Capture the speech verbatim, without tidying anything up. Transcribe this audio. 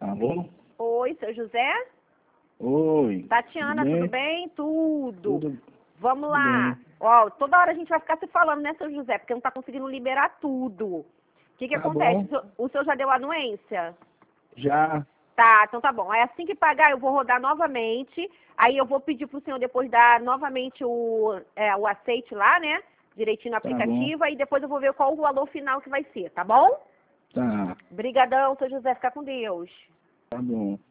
Alô? Oi, seu José? Oi. Tatiana, tudo tudo bem? bem? Tudo. Tudo, Vamos tudo lá. bem. Ó, toda hora a gente vai ficar se falando, né, seu José? Porque não tá conseguindo liberar tudo. O que que Tá acontece? bom? O senhor, o senhor já deu a anuência? Já. Tá, então tá bom. Aí assim que pagar, eu vou rodar novamente. Aí eu vou pedir pro senhor depois dar novamente o, é, o aceite lá, né? Direitinho no Tá bom. aplicativo. Aí depois eu vou ver qual o valor final que vai ser, tá bom? Tá. Brigadão, seu José. Fica com Deus. Tá bom.